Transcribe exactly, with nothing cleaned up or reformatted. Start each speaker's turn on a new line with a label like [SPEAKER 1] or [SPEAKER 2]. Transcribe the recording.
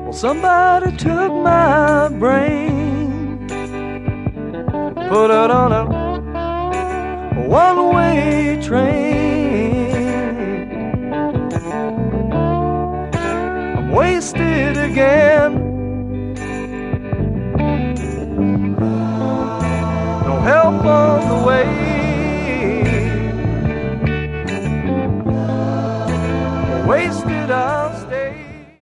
[SPEAKER 1] Well, somebody took my brain, put it on a one-way train. I'm wasted again. No help on the way. Wasted